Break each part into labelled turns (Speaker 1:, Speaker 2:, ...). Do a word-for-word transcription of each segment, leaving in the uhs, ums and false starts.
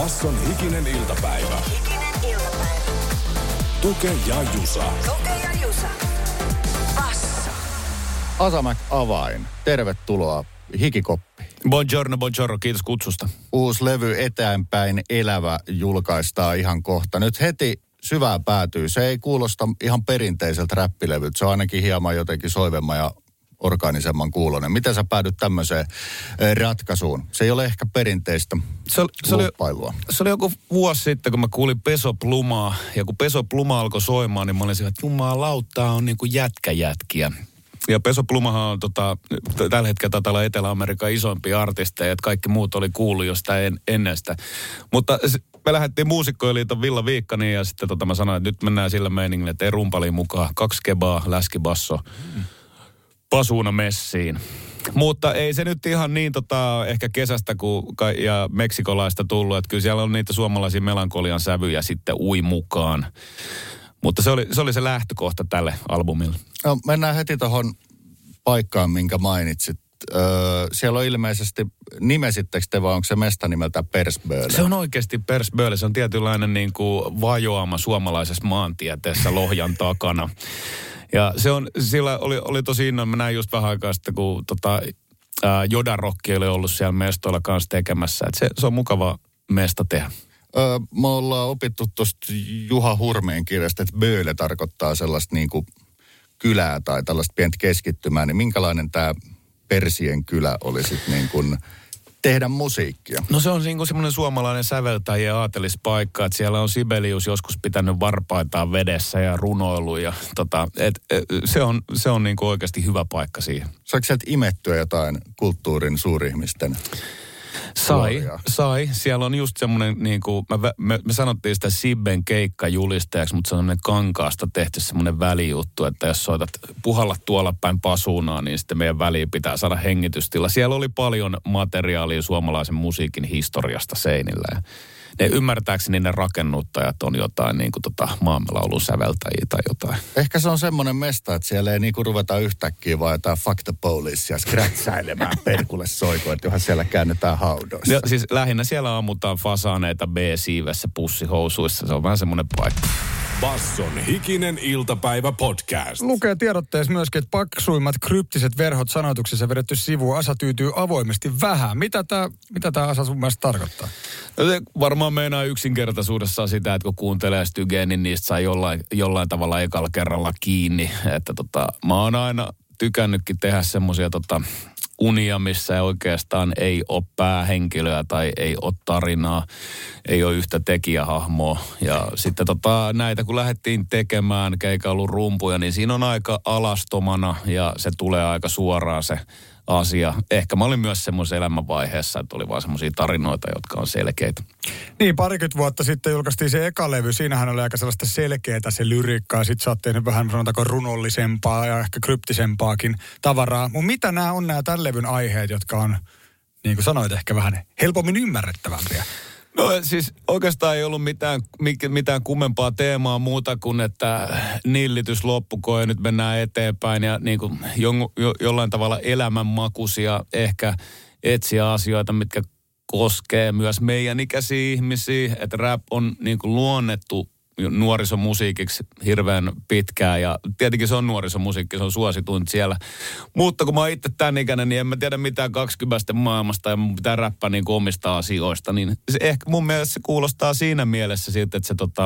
Speaker 1: Basson hikinen iltapäivä.
Speaker 2: Hikinen iltapäivä.
Speaker 1: Tuke ja Jusa.
Speaker 2: Tuke ja Jusa. Basso.
Speaker 3: Asamäk Avain. Tervetuloa Hikikoppi.
Speaker 4: Buongiorno, buongiorno. Kiitos kutsusta.
Speaker 3: Uusi levy Eteenpäin elävä julkaistaan ihan kohta. Nyt heti syvään päätyy. Se ei kuulosta ihan perinteiseltä räppilevyltä. Se on ainakin hieman jotenkin soivemman ja orgaanisemman kuulonen. Miten sä päädyt tämmöiseen ratkaisuun? Se ei ole ehkä perinteistä
Speaker 4: se, se, oli, se oli joku vuosi sitten, kun mä kuulin Peso Plumaa. Ja kun Peso Pluma alkoi soimaan, niin mä olin siinä, että jumalauta on niin kuin jätkäjätkiä. Ja Peso Plumahan on tota, tällä hetkellä taitaa olla Etelä-Amerikan isompia artisteja, että kaikki muut oli kuullut jo sitä en, ennen sitä. Mutta me lähdettiin Muusikkojen liiton Villa Viikkaniin ja sitten tota mä sanoin, että nyt mennään sillä meiningillä, että ei rumpaliin mukaan. Kaksi kebaa, läskibasso, mm. pasuuna messiin. Mutta ei se nyt ihan niin tota, ehkä kesästä kuin, ja meksikolaista tullut, että kyllä siellä on niitä suomalaisia melankolian sävyjä sitten ui mukaan. Mutta se oli, se oli se lähtökohta tälle albumille.
Speaker 3: No, mennään heti tuohon paikkaan, minkä mainitsit. Öö, siellä on ilmeisesti, nimesittekö te vai onko se mesta nimeltä Persböle?
Speaker 4: Se on oikeasti Persböle. Se on tietynlainen niin kuin vajoama suomalaisessa maantieteessä Lohjan takana. Ja se on, sillä oli, oli tosi innoin. Mä näin just vähän aikaa sitten, kun tota, ää, Jodarokki oli ollut siellä mestoilla kanssa tekemässä. Et se, se on mukava mesta tehdä.
Speaker 3: Öö, me ollaan opittu tuosta Juha Hurmeen kirjasta, että Böle tarkoittaa sellaista niin kuin kylää tai tällaista pientä keskittymää. Niin minkälainen tämä Persien kylä oli sitten niin kuin tehdä musiikkia?
Speaker 4: No se on niin kuin semmoinen suomalainen säveltäjien aatelispaikka, että siellä on Sibelius joskus pitänyt varpaitaan vedessä ja runoillut ja tota, et, et, se on, se on niin kuin oikeasti hyvä paikka siihen.
Speaker 3: Saiko sieltä imettyä jotain kulttuurin suurihmisten?
Speaker 4: Sai,
Speaker 3: Gloria.
Speaker 4: sai. Siellä on just semmoinen, niin kuin, me, me, me sanottiin sitä Sibben keikkajulistajaksi, mutta se on semmoinen kankaasta tehty semmoinen välijuttu, että jos soitat puhalla tuolla päin pasuunaa, niin sitten meidän väliin pitää saada hengitystila. Siellä oli paljon materiaalia suomalaisen musiikin historiasta seinillä ja ne ymmärtääkseni ne rakennuttajat on jotain niin kuin tota maamelaulun säveltäjiä tai jotain.
Speaker 3: Ehkä se on semmoinen mesta, että siellä ei niinku ruveta yhtäkkiä vaan jotain fuck the police ja skrätsäilemään perkulle soiko, että johon siellä käännetään haudoissa.
Speaker 4: Ja siis lähinnä siellä ammutaan fasaaneita B-siivessä pussihousuissa. Se on vähän semmoinen paikka.
Speaker 1: Basson hikinen iltapäivä podcast.
Speaker 5: Lukee tiedotteessa myöskin, että paksuimmat kryptiset verhot sanotuksessa vedetty sivuun. Asa tyytyy avoimesti vähän. Mitä tämä mitä tää Asa sun mielestä tarkoittaa?
Speaker 4: No se varmaan meinaa yksinkertaisuudessaan sitä, että kun kuuntelee Stygeen, niin niistä saa jollain, jollain tavalla ekalla kerralla kiinni. Että tota, mä oon aina tykännytkin tehdä semmoisia tota, unia, missä oikeastaan ei ole päähenkilöä tai ei ole tarinaa, ei ole yhtä tekijähahmoa. Ja sitten tota, näitä kun lähdettiin tekemään, eikä ollut rumpuja, niin siinä on aika alastomana ja se tulee aika suoraan se asia. Ehkä mä olin myös semmoisessa elämänvaiheessa, että oli vaan semmoisia tarinoita, jotka on selkeitä.
Speaker 5: Niin, parikymmentä vuotta sitten julkaistiin se eka levy. Siinähän oli aika sellaista selkeää se lyriikkaa. Ja sit sä oot tehnyt vähän sanotaanko runollisempaa ja ehkä kryptisempaakin tavaraa. Mutta mitä nämä on nämä tämän levyn aiheet, jotka on, niin kuin sanoit, ehkä vähän helpommin ymmärrettävämpiä?
Speaker 4: No siis oikeastaan ei ollut mitään, mitään kummempaa teemaa muuta kuin, että nillitys loppuko ja nyt mennään eteenpäin ja niin kuin jo, jo, jollain tavalla elämänmakuisia ehkä etsiä asioita, mitkä koskee myös meidän ikäisiä ihmisiä, että rap on niin kuin luonnettu nuorisomusiikiksi hirveän pitkään ja tietenkin se on nuorisomusiikki, se on suosituin siellä. Mutta kun mä oon itse tämän ikäinen, niin en mä tiedä mitään kaksikympistä maailmasta ja mun pitää räppää niin kuin omista asioista, niin se ehkä mun mielestä se kuulostaa siinä mielessä siitä, että se tota,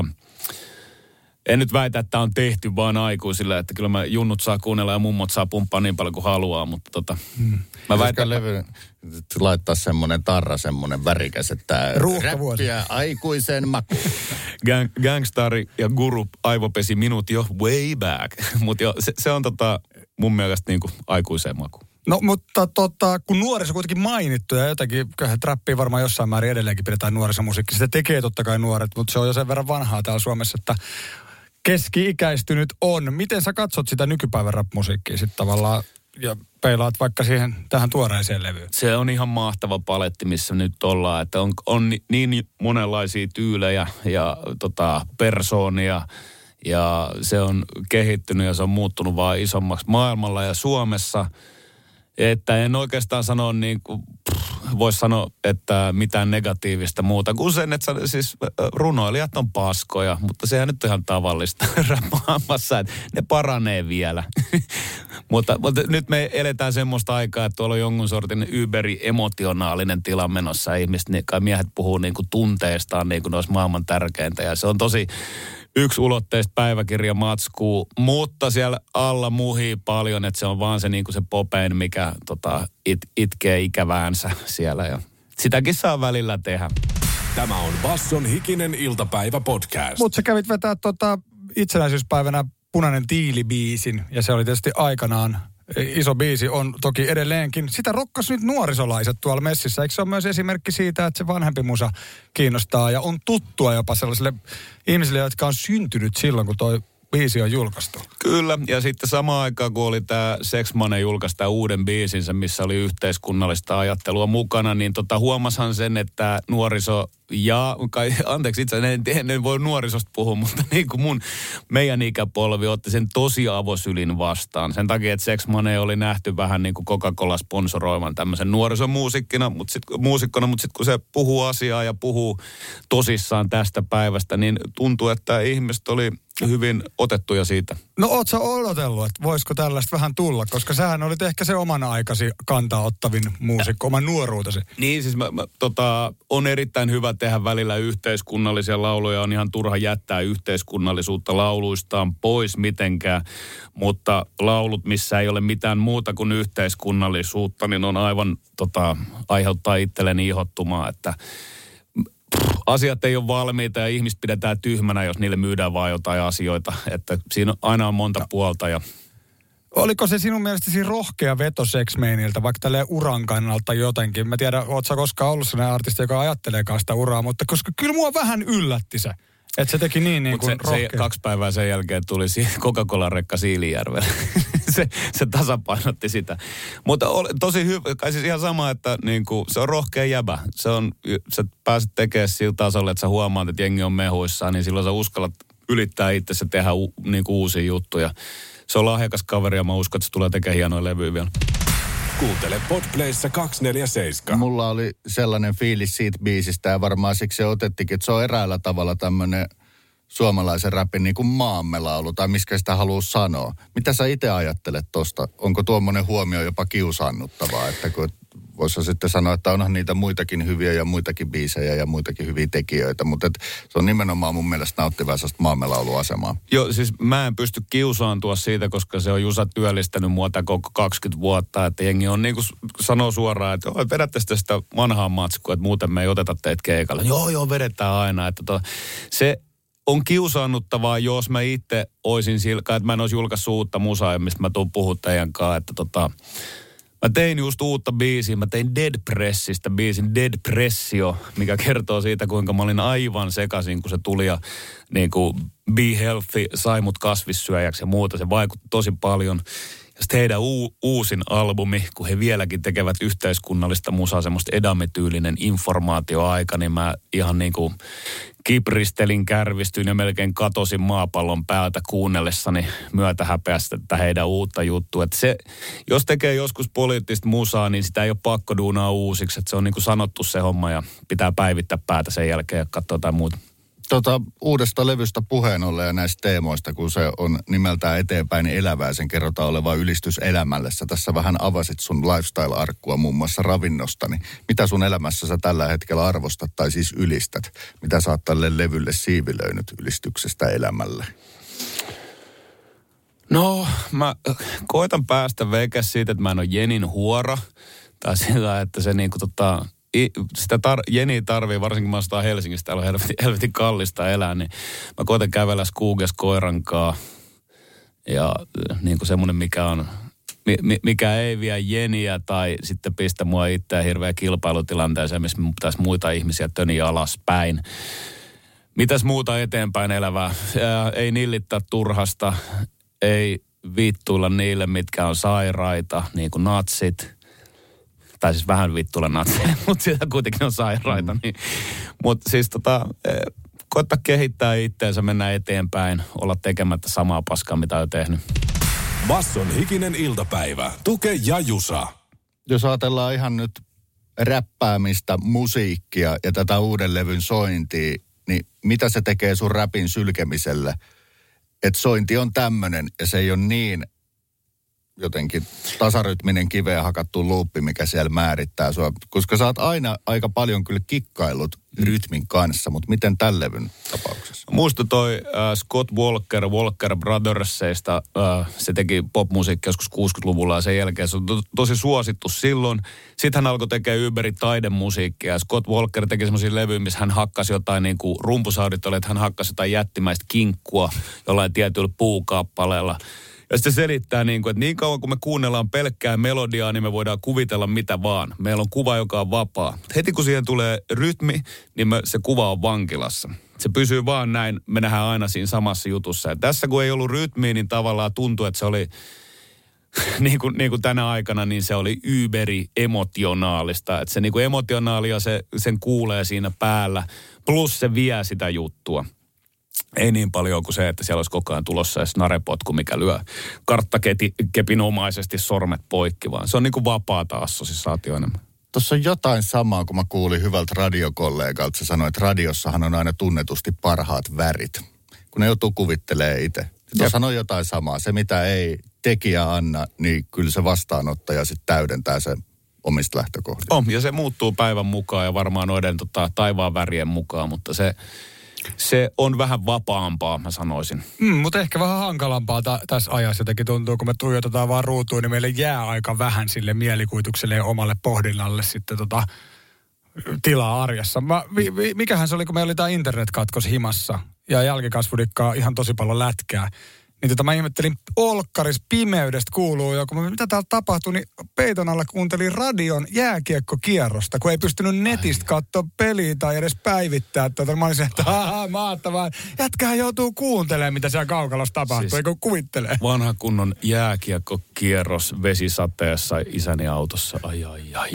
Speaker 4: en nyt väitä, että on tehty vaan aikuisille, että kyllä mä junnut saa kuunnella ja mummot saa pumppaa niin paljon kuin haluaa, mutta tota, hmm. mä väitän...
Speaker 3: Levy, laittaa semmoinen tarra, semmoinen värikäs, että räppiä aikuisen makuun.
Speaker 4: Gang, Gangstari ja Guru aivopesi minut jo way back, mutta se, se on tota mun mielestä niin kuin aikuiseen makuun.
Speaker 5: No mutta tota, kun nuoriso kuitenkin mainittu ja jotenkin, kyllähän räppiä varmaan jossain määrin edelleenkin pidetään nuorisomusiikki. Sitä tekee totta kai nuoret, mutta se on jo sen verran vanhaa täällä Suomessa, että keski-ikäistynyt on. Miten sä katsot sitä nykypäivän rap-musiikkia sitten tavallaan ja peilaat vaikka siihen tähän tuoreeseen levyyn?
Speaker 4: Se on ihan mahtava paletti, missä nyt ollaan, että on, on niin monenlaisia tyylejä ja tota, persoonia ja se on kehittynyt ja se on muuttunut vaan isommaksi maailmalla ja Suomessa. Että en oikeastaan sano niin kuin, voisi sanoa, että mitään negatiivista muuta kuin sen, että siis runoilijat on paskoja, mutta sehän nyt on ihan tavallista räppäämässä, että ne paranee vielä. mutta, mutta nyt me eletään semmoista aikaa, että tuolla on jonkun sortin yberi-emotionaalinen tila menossa. Ihmiset, niin kai miehet puhuu niin kuin tunteestaan niin kuin ne olisi maailman tärkeintä ja se on tosi yksi ulotteista päiväkirjamatskuu, mutta siellä alla muhii paljon, että se on vaan se, niin kuin se popein, mikä tota, it, itkee ikäväänsä siellä. Ja sitäkin saa välillä tehdä.
Speaker 1: Tämä on Basson hikinen iltapäivä podcast.
Speaker 5: Mutta sä kävit vetää tota itsenäisyyspäivänä Punainen tiili-biisin, ja se oli tietysti aikanaan iso biisi, on toki edelleenkin. Sitä rokkas nyt nuorisolaiset tuolla messissä. Eikö se ole myös esimerkki siitä, että se vanhempi musa kiinnostaa ja on tuttua jopa sellaisille ihmisille, jotka on syntynyt silloin, kun toi biisi on julkaistu?
Speaker 4: Kyllä, ja sitten samaan aikaan, kun oli tämä Sex Money julkaisi tämän uuden biisinsä, missä oli yhteiskunnallista ajattelua mukana, niin tota, huomashan sen, että nuoriso ja, kai, anteeksi itse en, en, en voi nuorisosta puhua, mutta niin kuin mun, meidän ikäpolvi otti sen tosi avosylin vastaan. Sen takia, että Sex Money oli nähty vähän niin kuin Coca-Cola sponsoroivan tämmöisen nuorisomuusikkina, mutta sit, muusikkona, mutta sitten kun se puhuu asiaa ja puhuu tosissaan tästä päivästä, niin tuntuu, että ihmiset oli hyvin otettuja siitä.
Speaker 5: No oot sä odotellut, että voisiko tällaista vähän tulla, koska sähän olit ehkä se oman aikasi kantaa ottavin muusikko, oman nuoruutesi.
Speaker 4: Niin siis mä, mä, tota, on erittäin hyvä tehdä välillä yhteiskunnallisia lauluja, on ihan turha jättää yhteiskunnallisuutta lauluistaan pois mitenkään, mutta laulut, missä ei ole mitään muuta kuin yhteiskunnallisuutta, niin on aivan tota, aiheuttaa itselleni ihottumaa, että asiat ei ole valmiita ja ihmiset pidetään tyhmänä, jos niille myydään vaan jotain asioita. Että siinä aina on monta no. puolta. Ja
Speaker 5: oliko se sinun mielestäsi rohkea veto Sex Manilta, vaikka tälleen uran kannalta jotenkin? Mä tiedän, oot sä koskaan ollut sellainen artisti, joka ajatteleekaan sitä uraa, mutta koska kyllä mua vähän yllätti se. Että se teki niin, niin kuin
Speaker 4: se,
Speaker 5: rohkea.
Speaker 4: Se kaksi päivää sen jälkeen tuli Coca-Cola-rekka Siilijärvelle. se, se tasapainotti sitä. Mutta oli tosi hyvä, kai siis ihan sama, että niin kuin, se on rohkea jäbä. Se on, sä pääset tekemään sillä tasolla, että sä huomaat, että jengi on mehuissaan, niin silloin sä uskallat ylittää itse ja tehdä u, niin kuin uusia juttuja. Se on lahjakas kaveri ja mä uskon, että se tulee tekemään hienoja levyjä vielä.
Speaker 1: Kuuntele Podplayssä kaksisataaneljäkymmentäseitsemän.
Speaker 3: Mulla oli sellainen fiilis siitä biisistä ja varmaan siksi se otettikin, että se on eräällä tavalla tämmöinen suomalaisen räpin niin kuin maamme laulu, tai miskä sitä haluaa sanoa. Mitä sä itse ajattelet tosta? Onko tuommoinen huomio jopa kiusaannuttavaa, että kun voisi sitten sanoa, että onhan niitä muitakin hyviä ja muitakin biisejä ja muitakin hyviä tekijöitä, mutta se on nimenomaan mun mielestä nauttivaisesta maamme lauluasemaa.
Speaker 4: Joo, siis mä en pysty kiusaantua siitä, koska se on Jusa työllistänyt muuta koko kaksikymmentä vuotta, että jengi on niin kuin sanoo suoraan, että vedätte sitä vanhaa matskua, että muuten me ei oteta teitä keikalle. Joo, joo, vedetään aina, että to, se on kiusaannuttavaa, jos mä itse oisin silkaa, että mä en olisi julkaissut uutta musaa, mistä mä tuun puhua teidän kanssa, että tota, mä tein just uutta biisiä, mä tein Dead Pressistä biisin Dead Pressio, mikä kertoo siitä, kuinka mä olin aivan sekaisin, kun se tuli ja niin kuin Be Healthy sai mut kasvissyöjäksi ja muuta, se vaikutti tosi paljon. Ja sitten heidän u- uusin albumi, kun he vieläkin tekevät yhteiskunnallista musaa, semmoista edametyylinen informaatioaika, niin mä ihan niin kuin kipristelin, kärvistyin ja melkein katosin maapallon päältä kuunnellessani myötähäpeästä että heidän uutta juttua. Että se, jos tekee joskus poliittista musaa, niin sitä ei ole pakko duunaa uusiksi. Että se on niin kuin sanottu se homma ja pitää päivittää päätä sen jälkeen ja katsoa jotain muuta.
Speaker 3: Tota, uudesta levystä puheen ollen ja näistä teemoista, kun se on nimeltään eteenpäin elävää, sen kerrotaan oleva ylistys elämälle. Sä tässä vähän avasit sun lifestyle-arkkua muun muassa ravinnosta, niin mitä sun elämässä sä tällä hetkellä arvostat tai siis ylistät? Mitä sä oot tälle levylle siivilöinyt ylistyksestä elämälle?
Speaker 4: No, mä koitan päästä veikäs siitä, että mä en ole Jenin huora. Tai sillä, että se niinku tota sitä tar- Jeni tarvii, varsinkin mä astaan Helsingistä, täällä on helvetin, helvetin kallista elää, niin mä koitan kävellä Skuuges koirankaa. Ja niin kuin semmoinen, mikä on, mi, mikä ei vie Jeniä tai sitten pistä mua itseään hirveä kilpailutilanteeseen, missä pitäisi muita ihmisiä töniä alaspäin. Mitäs muuta eteenpäin elävää? Ää, ei nillittää turhasta, ei vittuilla niille, mitkä on sairaita, niin kuin natsit. Tai siis vähän vittuilla natseille, mutta sitä kuitenkin on sairaita. Mm. Niin. Mutta siis tota, koittaa kehittää itteensä, mennä eteenpäin, olla tekemättä samaa paskaa, mitä on tehnyt.
Speaker 1: Basson hikinen iltapäivä. Tuke ja Jusa.
Speaker 3: jos ajatellaan ihan nyt räppäämistä, musiikkia ja tätä uuden levyn sointia, niin mitä se tekee sun räpin sylkemiselle? Että sointi on tämmönen ja se ei ole niin jotenkin tasarytminen kiveen hakattu luuppi, mikä siellä määrittää sua. Koska sä oot aina aika paljon kyllä kikkailut rytmin kanssa, mutta miten tämän levyn tapauksessa?
Speaker 4: Musta toi äh, Scott Walker, Walker Brothersista, äh, se teki popmusiikkia joskus kuusikymmentäluvulla ja sen jälkeen se on to, tosi suosittu silloin. Sitten hän alkoi tekemään Uberi taidemusiikkia ja Scott Walker teki semmoisia levyjä, missä hän hakkasi jotain niin kuin rumpusaudit oli, että hän hakkasi jotain jättimäistä kinkkua jollain tietyllä puukappaleella. Ja sitten se selittää niin kuin, että niin kauan kun me kuunnellaan pelkkää melodiaa, niin me voidaan kuvitella mitä vaan. Meillä on kuva, joka on vapaa. Heti kun siihen tulee rytmi, niin me, se kuva on vankilassa. Se pysyy vaan näin, me nähdään aina siinä samassa jutussa. Ja tässä kun ei ollut rytmiä, niin tavallaan tuntui, että se oli, niin kuin, niin kuin tänä aikana, niin se oli yberi emotionaalista. Että se niin kuin emotionaalia se, sen kuulee siinä päällä, plus se vie sitä juttua. Ei niin paljon kuin se, että siellä olisi koko ajan tulossa edes narepotku, mikä lyö karttakepinomaisesti sormet poikki, vaan se on niin kuin vapaata assosiaatio enemmän.
Speaker 3: Tuossa on jotain samaa, kun mä kuulin hyvältä radiokollegalta. Se sanoi, että radiossahan on aina tunnetusti parhaat värit, kun ne joutuu kuvittelemaan itse. Tuossa on jotain samaa. Se, mitä ei tekijä anna, niin kyllä se vastaanottaja sitten täydentää sen omista lähtökohdista.
Speaker 4: On, ja se muuttuu päivän mukaan ja varmaan noiden tota, taivaan värien mukaan, mutta se... Se on vähän vapaampaa, mä sanoisin.
Speaker 5: Mm, mutta ehkä vähän hankalampaa ta- tässä ajassa jotenkin tuntuu, kun me tuijotetaan vaan ruutuun, niin meille jää aika vähän sille mielikuvitukselle ja omalle pohdinnalle sitten tota tilaa arjessa. Mä, vi, vi, mikähän se oli, kun meillä oli tämä internetkatkos himassa ja jälkikasvudikkaa ihan tosi paljon lätkää. Niin tota mä ihmettelin, olkkaris pimeydestä kuuluu joku. Mitä täällä tapahtui, niin peiton alla kuuntelin radion jääkiekkokierrosta, kun ei pystynyt netistä katsoa peliä tai edes päivittää. Tota, mä olin se, että ahaa, mahtavaa. Jätkähän joutuu kuuntelemaan, mitä siellä kaukalossa tapahtuu, siis eikö kuvittelee.
Speaker 4: Vanha kunnon jääkiekkokierros vesisateessa isäni autossa, ai ai ai.